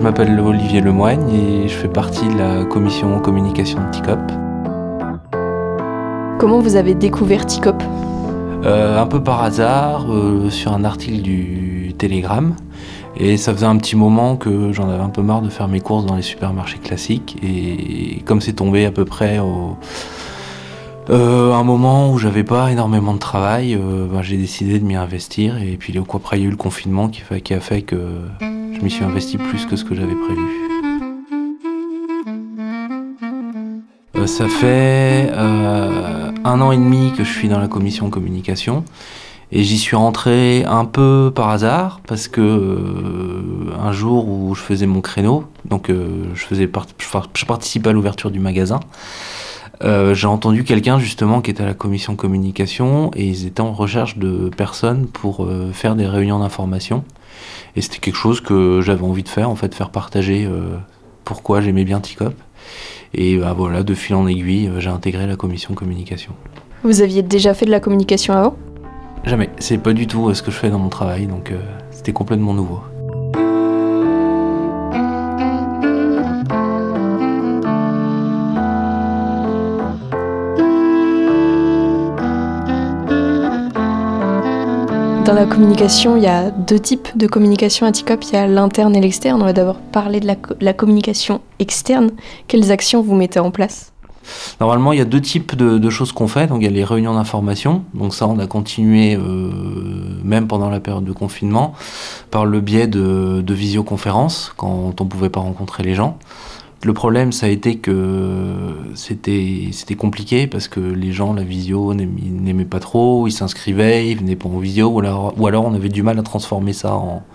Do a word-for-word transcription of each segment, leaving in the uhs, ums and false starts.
Je m'appelle Olivier Lemoigne et je fais partie de la commission communication de TICOP. Comment vous avez découvert TICOP ? euh, Un peu par hasard, euh, sur un article du Télégramme. Et ça faisait un petit moment que j'en avais un peu marre de faire mes courses dans les supermarchés classiques. Et comme c'est tombé à peu près au... Euh, un moment où j'avais pas énormément de travail, euh, ben, j'ai décidé de m'y investir. Et puis après, il y a eu le confinement qui, fait, qui a fait que je m'y suis investi plus que ce que j'avais prévu. Euh, ça fait euh, un an et demi que je suis dans la commission communication. Et j'y suis rentré un peu par hasard parce que euh, un jour où je faisais mon créneau, donc euh, je, faisais part- je participais à l'ouverture du magasin, euh, j'ai entendu quelqu'un justement qui était à la commission communication et ils étaient en recherche de personnes pour euh, faire des réunions d'information. Et c'était quelque chose que j'avais envie de faire, en fait, faire partager euh, pourquoi j'aimais bien TICOP. Et bah, voilà, de fil en aiguille, euh, j'ai intégré la commission communication. Vous aviez déjà fait de la communication avant ? Jamais. C'est pas du tout ce que je fais dans mon travail, donc euh, c'était complètement nouveau. Dans la communication, il y a deux types de communication à TICOP. Il y a l'interne et l'externe. On va d'abord parler de la, co- la communication externe. Quelles actions vous mettez en place ? Normalement, il y a deux types de, de choses qu'on fait. Donc, il y a les réunions d'information. Donc ça, on a continué, euh, même pendant la période de confinement, par le biais de, de visioconférences, quand on ne pouvait pas rencontrer les gens. Le problème, ça a été que c'était, c'était compliqué parce que les gens, la visio, n'aimaient, n'aimaient pas trop. Ils s'inscrivaient, ils venaient pas en visio. Ou alors, ou alors on avait du mal à transformer ça en,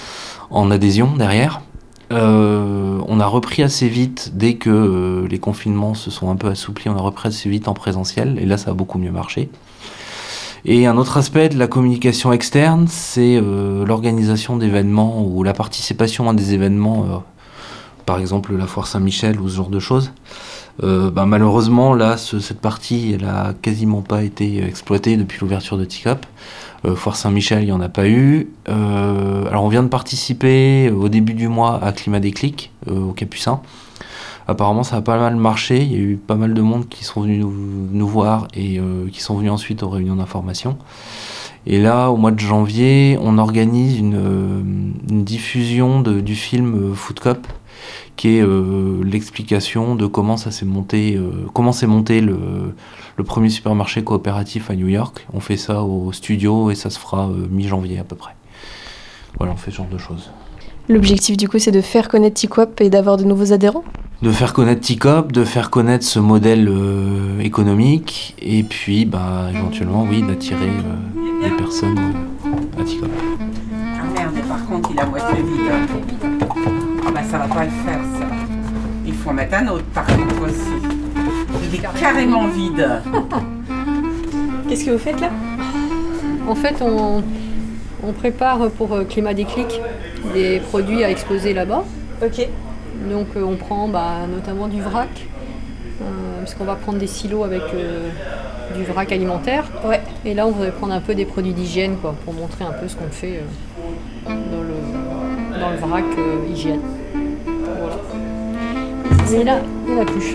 en adhésion derrière. Euh, on a repris assez vite, dès que euh, les confinements se sont un peu assouplis, on a repris assez vite en présentiel, et là ça a beaucoup mieux marché. Et un autre aspect de la communication externe, c'est euh, l'organisation d'événements ou la participation à des événements, euh, par exemple la Foire Saint-Michel ou ce genre de choses. Euh, bah, malheureusement, là, ce, cette partie, elle a quasiment pas été exploitée depuis l'ouverture de TICOP. Euh, Foire Saint-Michel, il n'y en a pas eu. Euh, alors, on vient de participer au début du mois à Climat Déclic, euh, au Capucin. Apparemment, ça a pas mal marché. Il y a eu pas mal de monde qui sont venus nous, nous voir et euh, qui sont venus ensuite aux réunions d'information. Et là, au mois de janvier, on organise une, euh, une diffusion de, du film Food Cop, qui est euh, l'explication de comment ça s'est monté, euh, comment s'est monté le, le premier supermarché coopératif à New York. On fait ça au studio et ça se fera euh, mi-janvier à peu près. Voilà, on fait ce genre de choses. L'objectif du coup, c'est de faire connaître TICOP et d'avoir de nouveaux adhérents ? De faire connaître TICOP, de faire connaître ce modèle euh, économique et puis bah, éventuellement, oui, d'attirer euh, des personnes euh, à TICOP. Ah merde, par contre, il est à moitié vide. Ah bah ça va pas le faire ça. Il faut en mettre un autre par contre aussi. Il est carrément vide. Qu'est-ce que vous faites là ? En fait, on, on prépare pour euh, Climat Déclic des produits à exposer là-bas. Ok. Donc euh, on prend bah, notamment du vrac, euh, parce qu'on va prendre des silos avec euh, du vrac alimentaire. Ouais. Et là, on voudrait prendre un peu des produits d'hygiène quoi, pour montrer un peu ce qu'on fait euh, dans, le, dans le vrac euh, hygiène. Voilà. Et là, il n'y en a plus.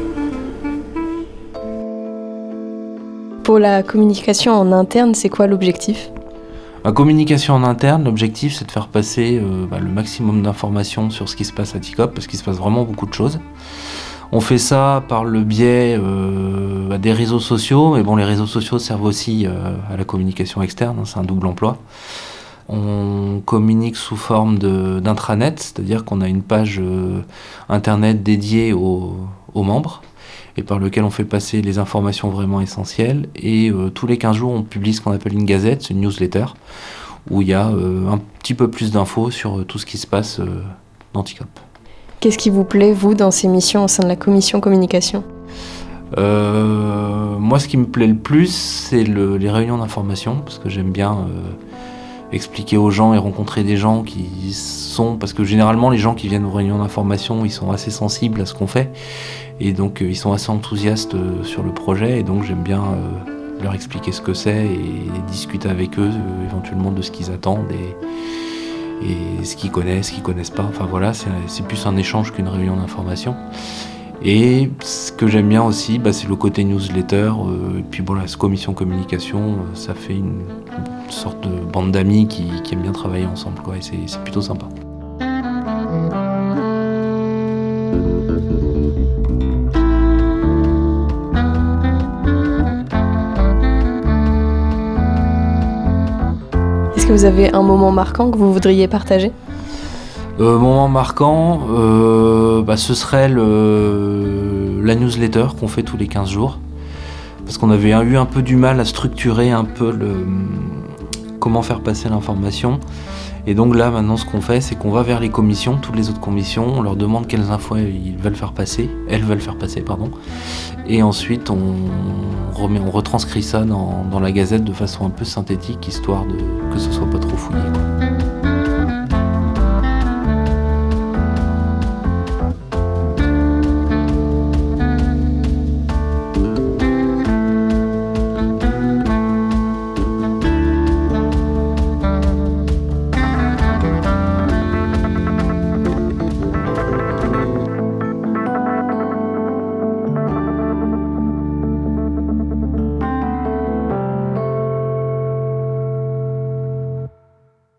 Pour la communication en interne, c'est quoi l'objectif ? Ma communication en interne, l'objectif c'est de faire passer euh, bah, le maximum d'informations sur ce qui se passe à TICOP, parce qu'il se passe vraiment beaucoup de choses. On fait ça par le biais euh, bah, des réseaux sociaux, mais bon, les réseaux sociaux servent aussi euh, à la communication externe, hein, c'est un double emploi. On communique sous forme de, d'intranet, c'est-à-dire qu'on a une page euh, internet dédiée aux, aux membres, et par lequel on fait passer les informations vraiment essentielles. Et euh, tous les quinze jours, on publie ce qu'on appelle une gazette, c'est une newsletter, où il y a euh, un petit peu plus d'infos sur euh, tout ce qui se passe euh, dans TICOP. Qu'est-ce qui vous plaît, vous, dans ces missions au sein de la commission communication ? euh, Moi, ce qui me plaît le plus, c'est le, les réunions d'information, parce que j'aime bien euh, expliquer aux gens et rencontrer des gens qui sont... Parce que généralement, les gens qui viennent aux réunions d'information, ils sont assez sensibles à ce qu'on fait. Et donc euh, ils sont assez enthousiastes euh, sur le projet et donc j'aime bien euh, leur expliquer ce que c'est et, et discuter avec eux euh, éventuellement de ce qu'ils attendent et, et ce qu'ils connaissent, ce qu'ils connaissent pas. Enfin voilà, c'est, c'est plus un échange qu'une réunion d'information. Et ce que j'aime bien aussi, bah, c'est le côté newsletter. Euh, et puis bon, la commission communication, euh, ça fait une, une sorte de bande d'amis qui, qui aiment bien travailler ensemble, quoi, et c'est, c'est plutôt sympa. Est-ce que vous avez un moment marquant que vous voudriez partager ? Euh, moment marquant, euh, bah, ce serait le, la newsletter qu'on fait tous les quinze jours. Parce qu'on avait eu un peu du mal à structurer un peu le, comment faire passer l'information. Et donc là, maintenant, ce qu'on fait, c'est qu'on va vers les commissions, toutes les autres commissions, on leur demande quelles infos ils veulent faire passer, elles veulent faire passer, pardon. Et ensuite, on, remet, on retranscrit ça dans, dans la Gazette de façon un peu synthétique, histoire de, que ce soit pas trop fouillé, quoi.